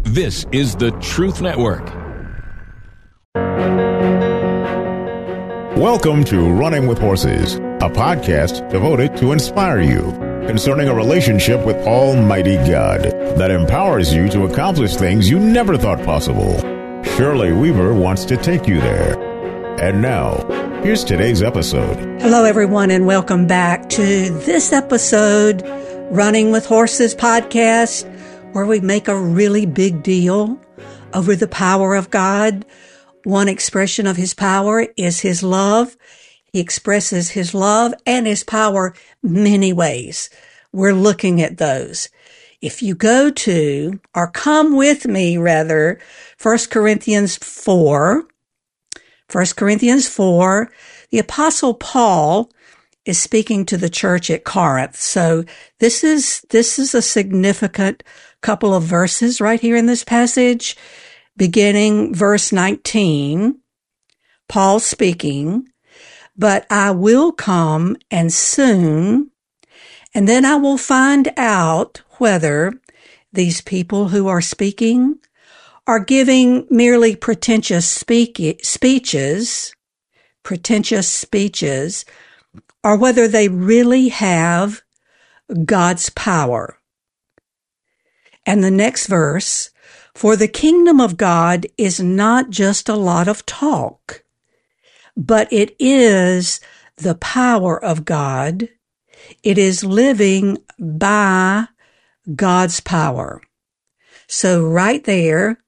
This is the Truth Network. Welcome to Running with Horses, a podcast devoted to inspire you concerning a relationship with Almighty God that empowers you to accomplish things you never thought possible. Shirley Weaver wants to take you there. And now, here's today's episode. Hello, everyone, and welcome back to this episode, Running with Horses podcast, where we make a really big deal over the power of God. One expression of His power is His love. He expresses His love and His power many ways. We're looking at those. If you go to, or come with me rather, 1 Corinthians 4, the Apostle Paul is speaking to the church at Corinth. So this is a significant couple of verses right here in this passage. Beginning verse 19, Paul speaking, "But I will come and soon, and then I will find out whether these people who are speaking are giving merely pretentious speeches, or whether they really have God's power." And the next verse, "For the kingdom of God is not just a lot of talk, but it is the power of God. It is living by God's power." So right there,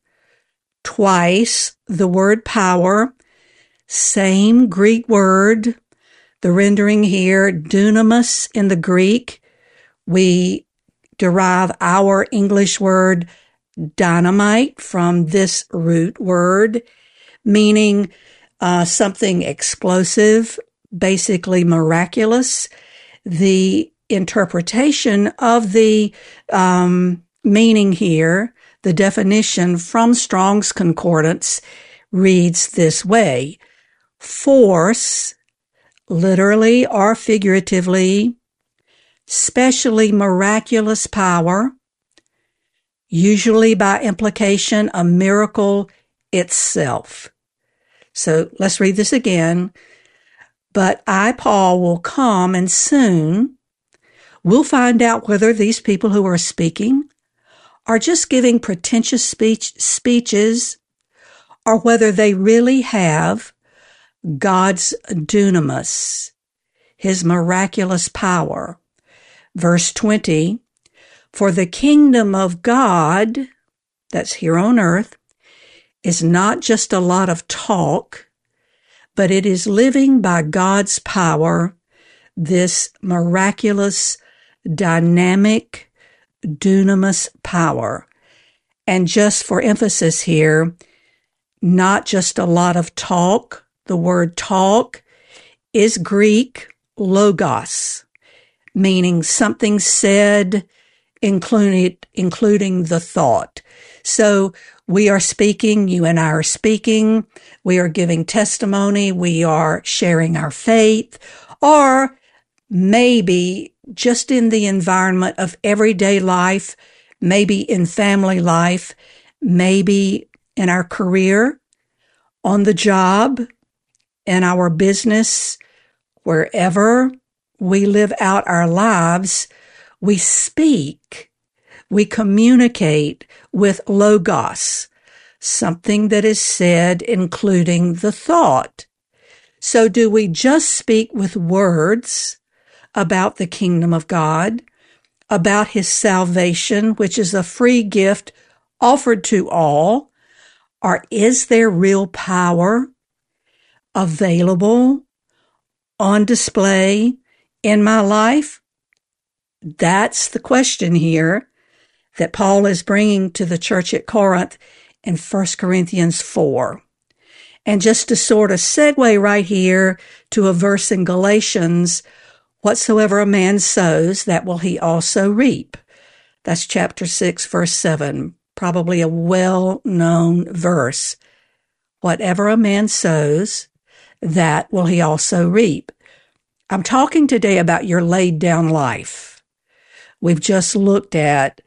twice the word power, same Greek word, the rendering here, dunamis in the Greek. We derive our English word dynamite from this root word, meaning something explosive, basically miraculous. The interpretation of the meaning here, the definition from Strong's Concordance, reads this way: force, literally or figuratively, specially miraculous power, usually by implication a miracle itself. So let's read this again. "But I, Paul, will come and soon we'll find out whether these people who are speaking are just giving pretentious speeches or whether they really have God's dunamis, His miraculous power." Verse 20, "For the kingdom of God," that's here on earth, "is not just a lot of talk, but it is living by God's power, this miraculous, dynamic, dunamis power." And just for emphasis here, not just a lot of talk. The word talk is Greek logos, meaning something said, including the thought. So we are speaking, you and I are speaking, we are giving testimony, we are sharing our faith, or maybe just in the environment of everyday life, maybe in family life, maybe in our career, on the job, in our business, wherever we live out our lives, we speak, we communicate with logos, something that is said including the thought. So do we just speak with words about the kingdom of God, about His salvation, which is a free gift offered to all, or is there real power available, on display in my life? That's the question here that Paul is bringing to the church at Corinth in 1 Corinthians 4. And just to sort of segue right here to a verse in Galatians, "Whatsoever a man sows, that will he also reap." That's chapter 6, verse 7, probably a well-known verse. Whatever a man sows, that will he also reap. I'm talking today about your laid down life. We've just looked at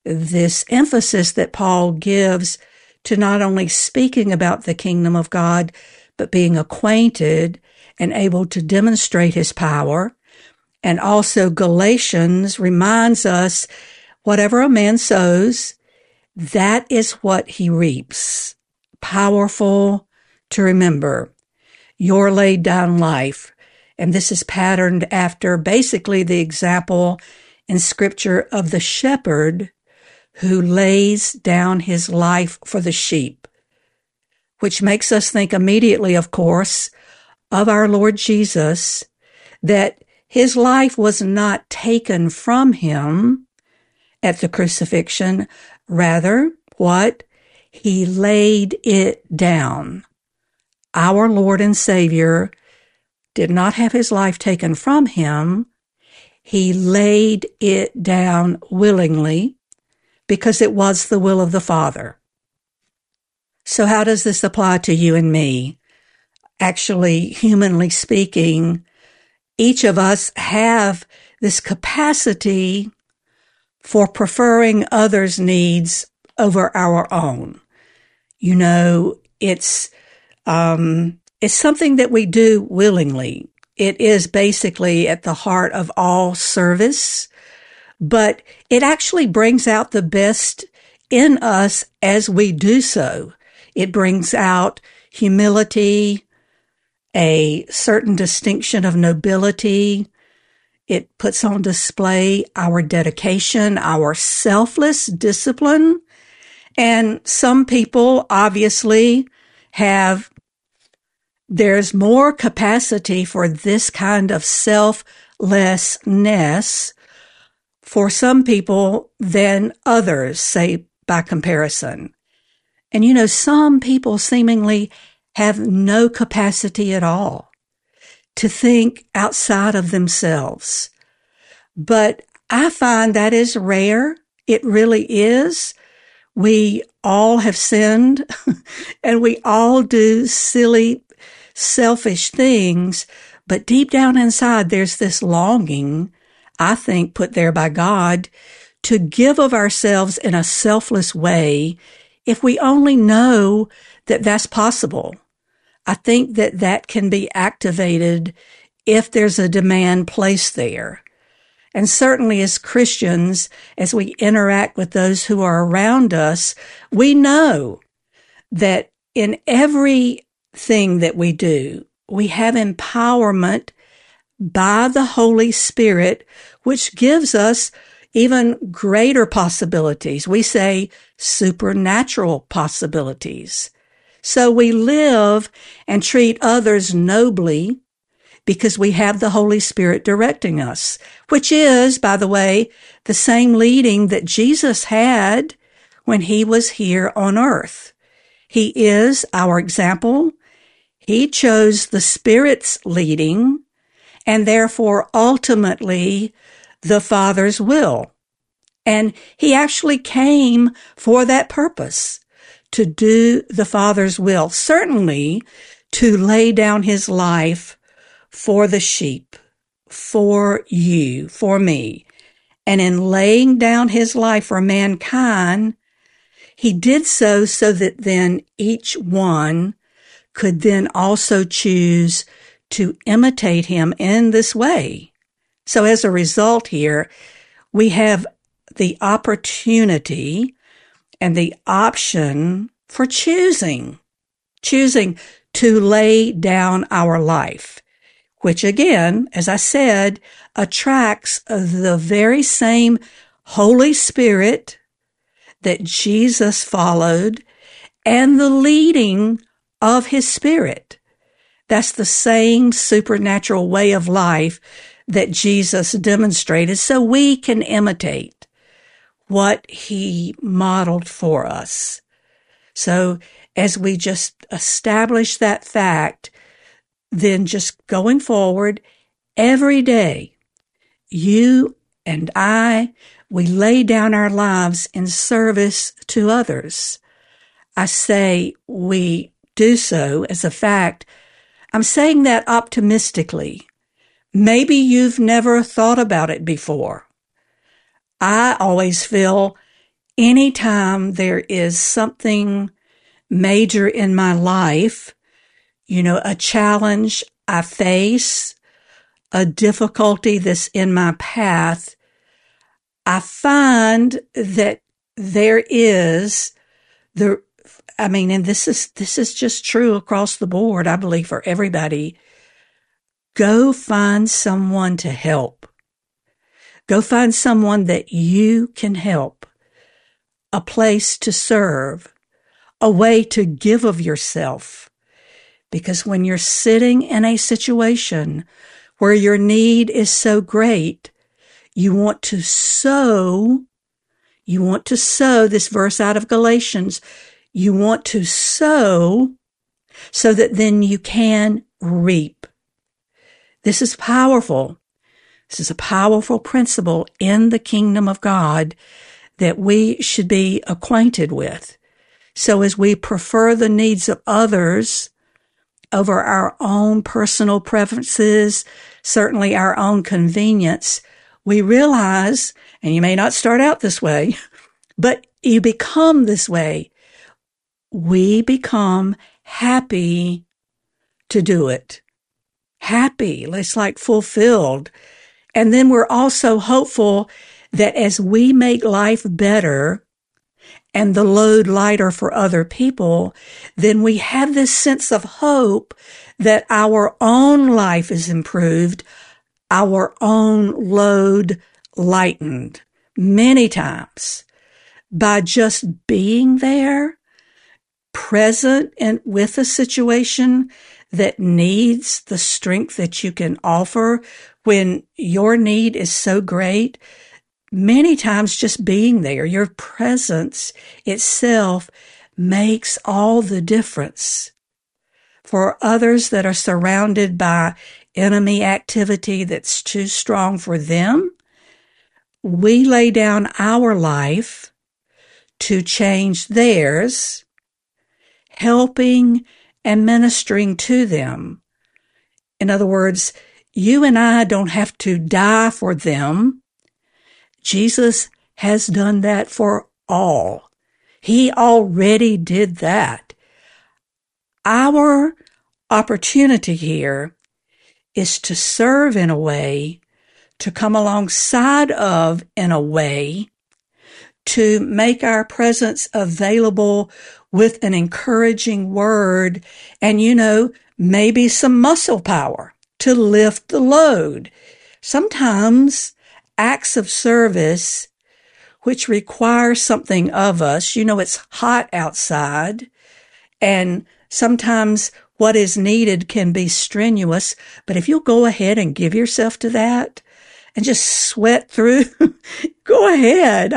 this emphasis that Paul gives to not only speaking about the kingdom of God, but being acquainted and able to demonstrate his power. And also Galatians reminds us, whatever a man sows, that is what he reaps. Powerful to remember. Your laid down life. And this is patterned after basically the example in Scripture of the shepherd who lays down his life for the sheep, which makes us think immediately, of course, of our Lord Jesus, that his life was not taken from him at the crucifixion. Rather, what? He laid it down. Our Lord and Savior did not have his life taken from him. He laid it down willingly because it was the will of the Father. So how does this apply to you and me? Actually, humanly speaking, each of us have this capacity for preferring others' needs over our own. You know, it's something that we do willingly. It is basically at the heart of all service, but it actually brings out the best in us as we do so. It brings out humility, a certain distinction of nobility. It puts on display our dedication, our selfless discipline. And some people obviously there's more capacity for this kind of selflessness for some people than others, say by comparison. And you know, some people seemingly have no capacity at all to think outside of themselves. But I find that is rare. It really is. We all have sinned and we all do silly, selfish things. But deep down inside, there's this longing, I think, put there by God to give of ourselves in a selfless way if we only know that that's possible. I think that that can be activated if there's a demand placed there. And certainly as Christians, as we interact with those who are around us, we know that in everything that we do, we have empowerment by the Holy Spirit, which gives us even greater possibilities. We say supernatural possibilities. So we live and treat others nobly because we have the Holy Spirit directing us, which is, by the way, the same leading that Jesus had when he was here on earth. He is our example. He chose the Spirit's leading and therefore ultimately the Father's will. And he actually came for that purpose, to do the Father's will, certainly to lay down his life for the sheep, for you, for me. And in laying down his life for mankind, he did so that then each one could then also choose to imitate him in this way. So as a result here, we have the opportunity and the option for choosing to lay down our life, which again, as I said, attracts the very same Holy Spirit that Jesus followed and the leading of his Spirit. That's the same supernatural way of life that Jesus demonstrated, so we can imitate what he modeled for us. So as we just establish that fact, then just going forward, every day, you and I, we lay down our lives in service to others. I say we do so as a fact. I'm saying that optimistically. Maybe you've never thought about it before. I always feel anytime there is something major in my life, a challenge I face, a difficulty that's in my path, I find that there is and this is just true across the board, I believe, for everybody. Go find someone to help. Go find someone that you can help, a place to serve, a way to give of yourself. Because when you're sitting in a situation where your need is so great, you want to sow this verse out of Galatians. You want to sow so that then you can reap. This is powerful. This is a powerful principle in the kingdom of God that we should be acquainted with. So as we prefer the needs of others over our own personal preferences, certainly our own convenience, we realize, and you may not start out this way, but you become this way. We become happy to do it. Happy. It's like fulfilled. And then we're also hopeful that as we make life better and the load lighter for other people, then we have this sense of hope that our own life is improved, our own load lightened many times by just being there, present and with a situation that needs the strength that you can offer when your need is so great. Many times just being there, your presence itself makes all the difference. For others that are surrounded by enemy activity that's too strong for them, we lay down our life to change theirs, helping and ministering to them. In other words, you and I don't have to die for them. Jesus has done that for all. He already did that. Our opportunity here is to serve in a way, to come alongside of in a way, to make our presence available with an encouraging word and, maybe some muscle power to lift the load. Sometimes acts of service, which require something of us, it's hot outside, and sometimes what is needed can be strenuous, but if you'll go ahead and give yourself to that and just sweat through, go ahead.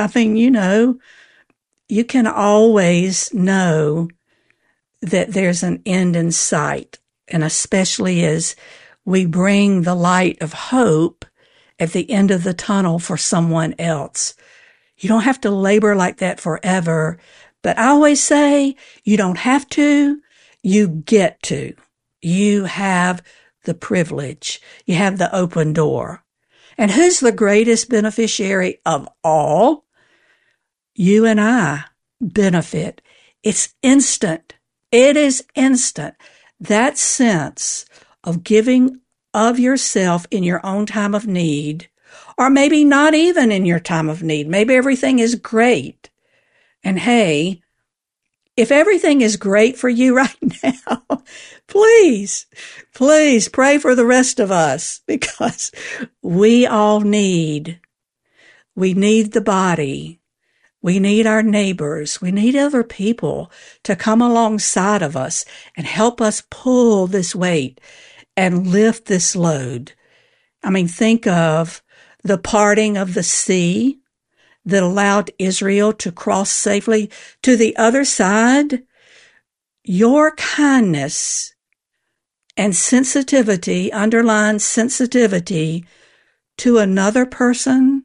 You can always know that there's an end in sight, and especially as we bring the light of hope at the end of the tunnel for someone else. You don't have to labor like that forever, but I always say you don't have to, you get to. You have the privilege. You have the open door. And who's the greatest beneficiary of all? You and I benefit. It's instant. It is instant. That sense of giving of yourself in your own time of need, or maybe not even in your time of need. Maybe everything is great. And hey, if everything is great for you right now, please pray for the rest of us, because we all need the body. We need our neighbors. We need other people to come alongside of us and help us pull this weight and lift this load. Think of the parting of the sea that allowed Israel to cross safely to the other side. Your kindness and sensitivity, underlying sensitivity to another person,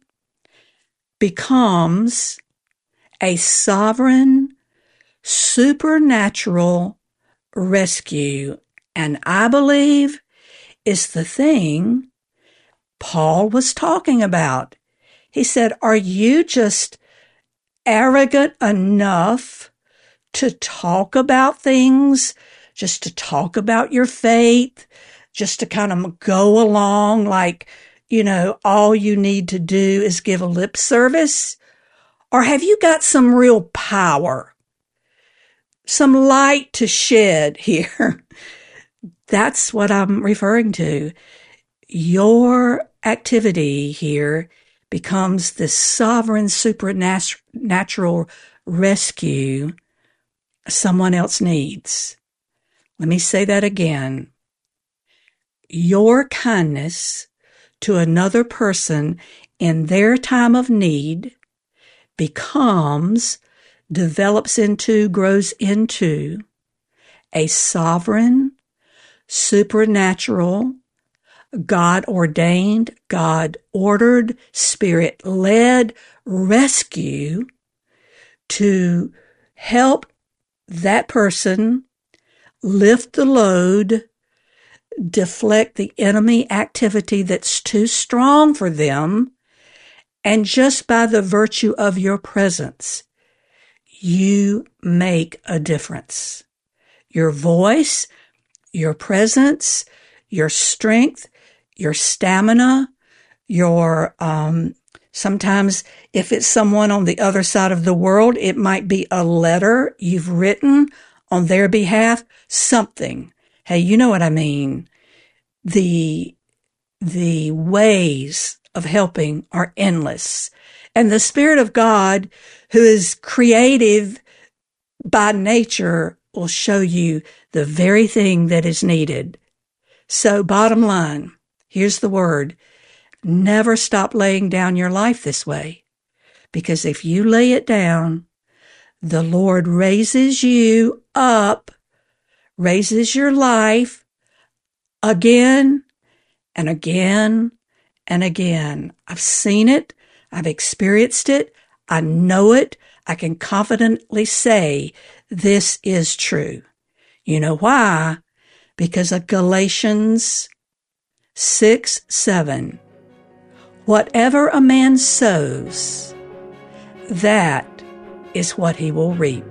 becomes a sovereign, supernatural rescue. And I believe is the thing Paul was talking about. He said, are you just arrogant enough to talk about things, just to talk about your faith, just to kind of go along like, all you need to do is give a lip service? Or have you got some real power, some light to shed here? That's what I'm referring to. Your activity here becomes this sovereign supernatural rescue someone else needs. Let me say that again. Your kindness to another person in their time of need develops into, grows into a sovereign, supernatural, God-ordained, God-ordered, Spirit-led rescue to help that person lift the load, deflect the enemy activity that's too strong for them, and just by the virtue of your presence, you make a difference. Your voice, your presence, your strength, your stamina, your, sometimes if it's someone on the other side of the world, it might be a letter you've written on their behalf, something. Hey, you know what I mean? The ways of helping are endless. And the Spirit of God, who is creative by nature, will show you the very thing that is needed. So bottom line, here's the word. Never stop laying down your life this way. Because if you lay it down, the Lord raises you up, raises your life again and again and again. I've seen it. I've experienced it. I know it. I can confidently say this is true. You know why? Because of Galatians 6:7. Whatever a man sows, that is what he will reap.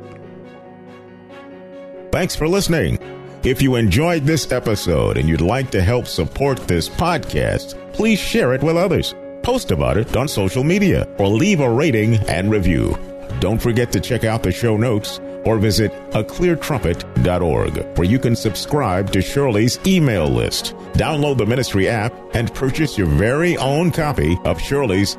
Thanks for listening. If you enjoyed this episode and you'd like to help support this podcast, please share it with others. Post about it on social media or leave a rating and review. Don't forget to check out the show notes or visit acleartrumpet.org, where you can subscribe to Shirley's email list, download the ministry app, and purchase your very own copy of Shirley's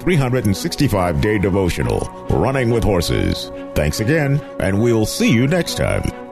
365-day devotional, Running with Horses. Thanks again, and we'll see you next time.